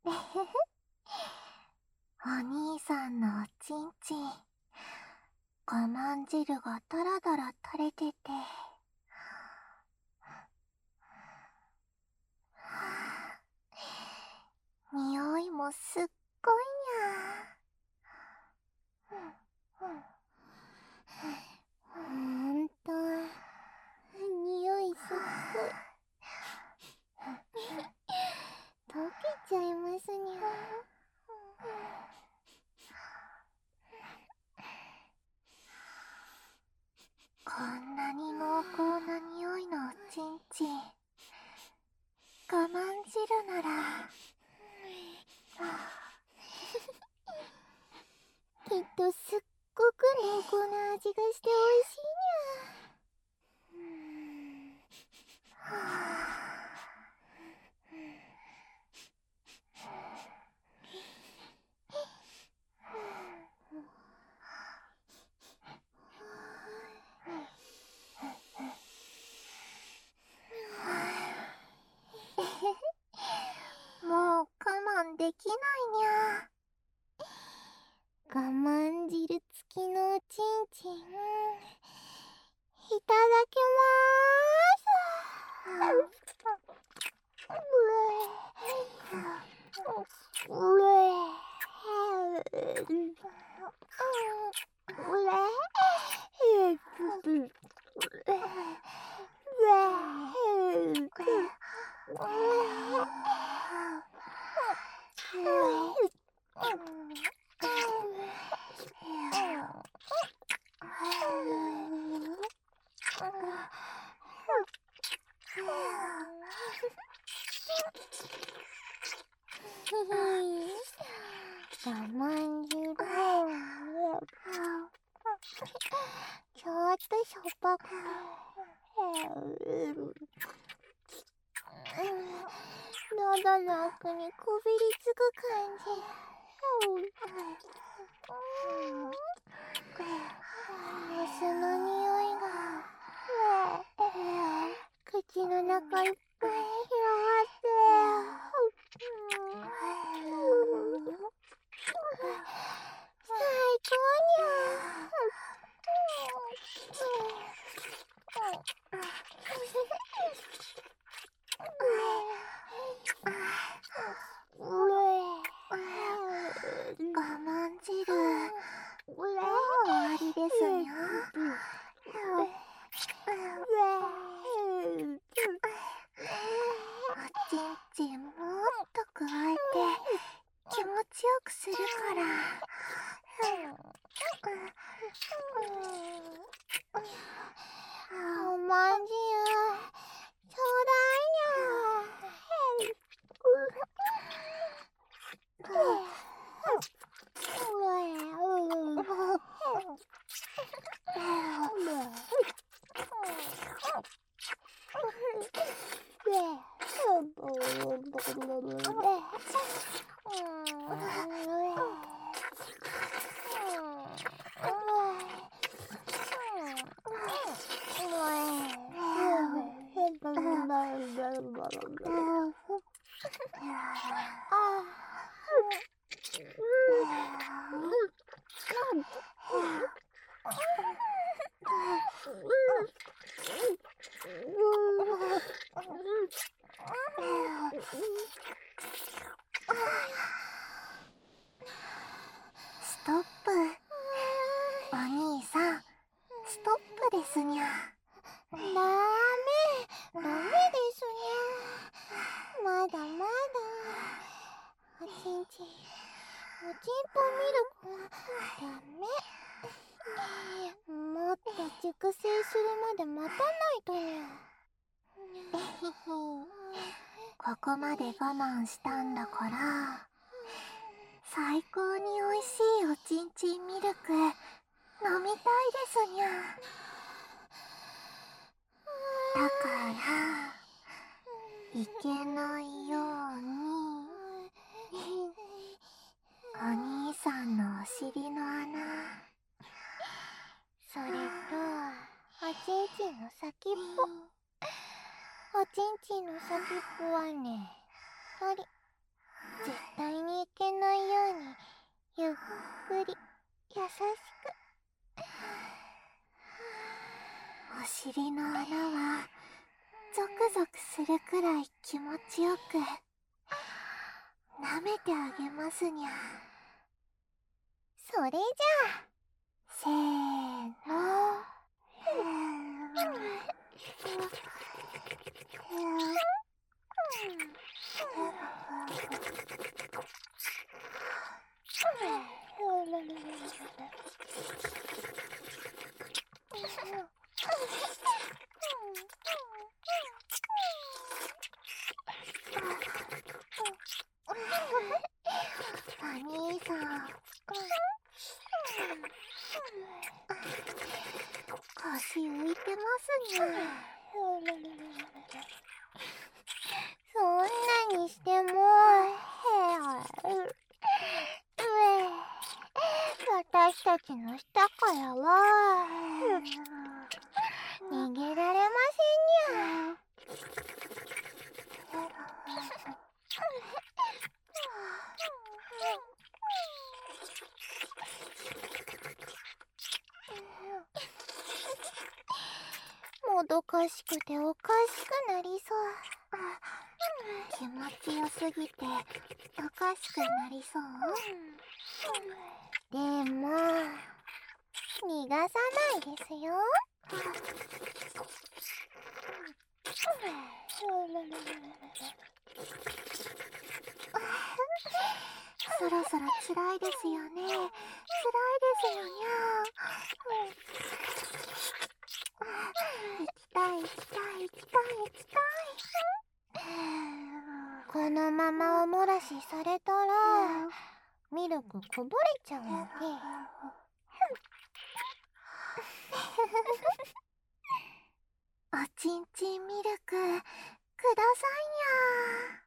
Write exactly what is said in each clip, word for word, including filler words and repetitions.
お兄さんのおちんちん、我慢汁がだらだら垂れてて、匂いもすっごいにゃ。ほんと、匂いすっごい。溶けちゃいますにゃ。こんなに濃厚な匂いのおちんちん、我慢汁ならきっとすっごく濃厚な味がしておいしいにゃ。もう我慢できないにゃ。我慢汁付きのおちんちん、いただきまーす。うえ我慢汁、ちょっとしょっぱくて、喉の奥にこびりつく感じ。モスの匂いが口の中いっぱい広がって、最高にゃ。我慢汁、もう終わりですにゃ。おちんちんもっと加えて気持ちよくするから。おまんじゅうちょうだいにゃ。ストップ。お兄さん、ストップですにゃ。ダメ、ダメですにゃ。まだまだ。おちんちん、おちんぽミルクはダメ。もっと熟成するまで待たないとにゃ。ここまで我慢したんだから、最高においしいおちんちんミルク飲みたいですにゃ。だからいけないようにお兄さんのお尻の穴、それとおちんちんの先っぽ、おちんちんの先っぽはね、とり絶対優しく。お尻の穴はゾクゾクするくらい気持ちよく舐めてあげますにゃ。それじゃあせーの。お兄さん、腰浮いてますにゃ。そんなにしても、私たちの下からは逃げられませんにゃ。もどかしくておかしくなりそう。気持ちよすぎておかしくなりそう。でも逃がさないですよ。そろそろ辛いですよね。辛いですよにゃ。行きたい行きたい行きたい行きたい。このままおもらしされたらミルクこぼれちゃうので。おちんちんミルクくださいにゃ。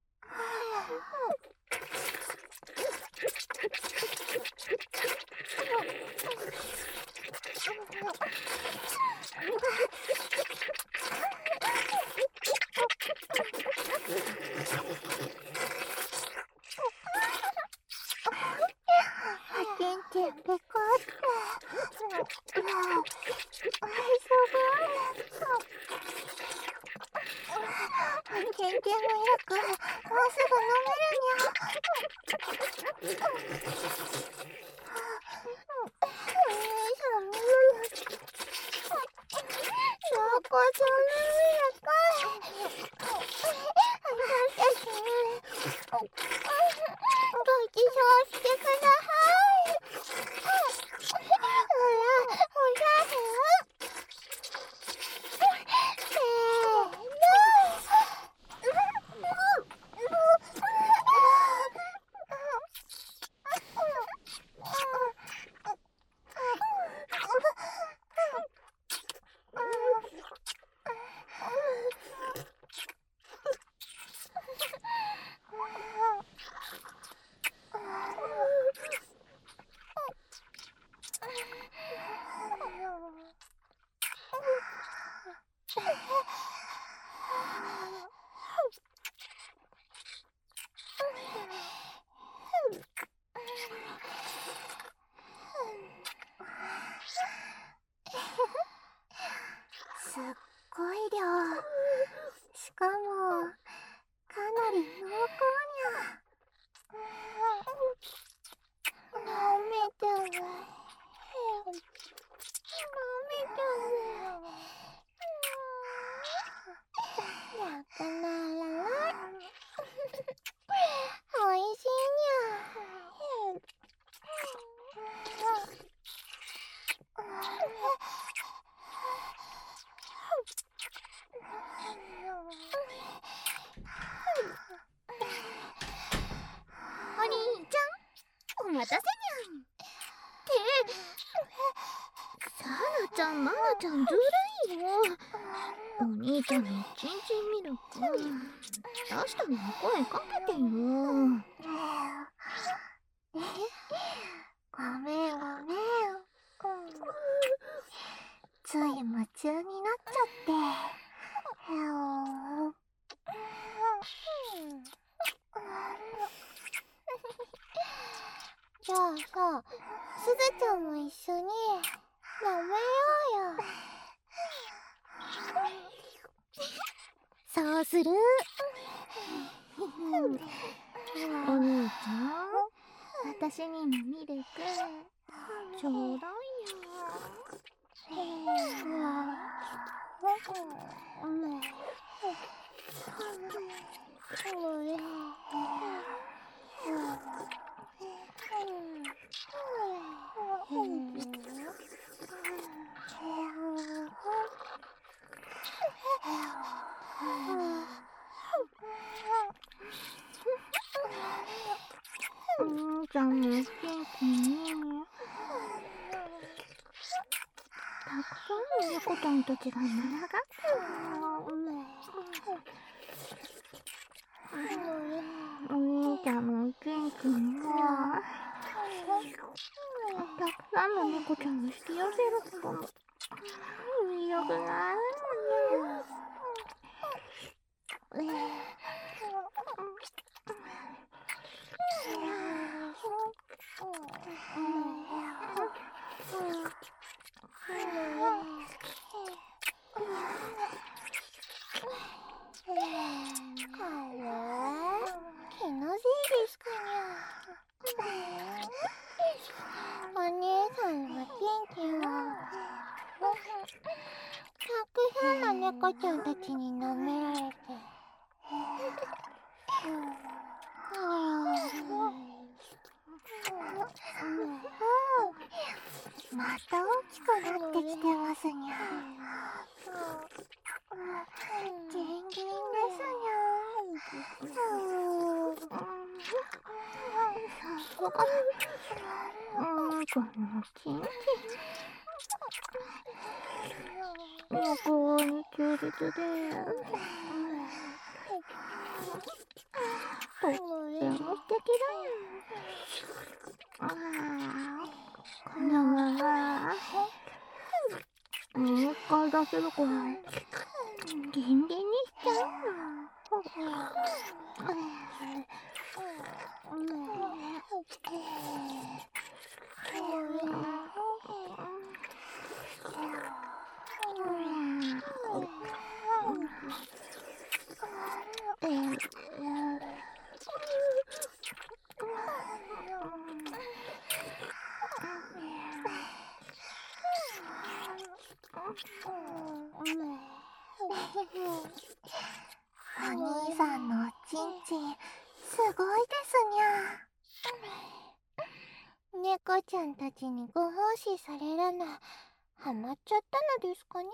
おちんちんペコってすごい。おちんちんミルクもうすぐ飲めるにゃ。なんかそんなミルク私たちにごちそうしてください。ほら、おじゃる。せーの。すっごい量。しかもかなり濃厚にゃ。舐めてる。舐めてる。なくならない。おいしいにゃ。お兄ちゃん、お待たせにゃん。ってさなちゃん、まなちゃんずるいよ。お兄ちゃんのちんちんミルク出したのに声かけてよ。ごめんごめん。つい夢中になっちゃって。じゃあさ、 すずちゃんも一緒に舐めようよ。そうする。お兄ちゃん、私にもミルクちょうだいよ。お兄ちゃんも元気に。たくさんの猫ちゃんたちが群がってるの。お兄ちゃんも元気にな。たくさんの猫ちゃんを引き寄せることも魅力があるのよ。気のせいですかにゃ。お姉さんは元気よ。たくさんの猫ちゃんたちに舐められて。また大きくなってきてますにゃ。ギンギンですにゃ。さすが。うん、このキンキン。旅行に休日で。とっても素敵だよ。ああ、このままもう一回出せるくらいギンギンにしちゃうの。お兄さんのおちんちんすごいですにゃ。猫ちゃんたちにご奉仕されるのハマっちゃったのですかにゃ。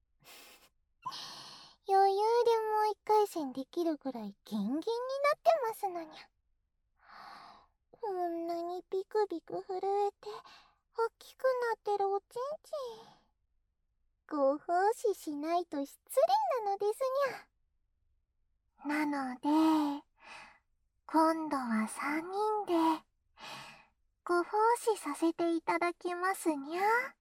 余裕でもう一回戦できるぐらいギンギンになってますのにゃ。こんなにビクビク震えて大きくなってるおちんちん、ご奉仕しないと失礼なのですにゃ。なので今度はさんにんでご奉仕させていただきますにゃ。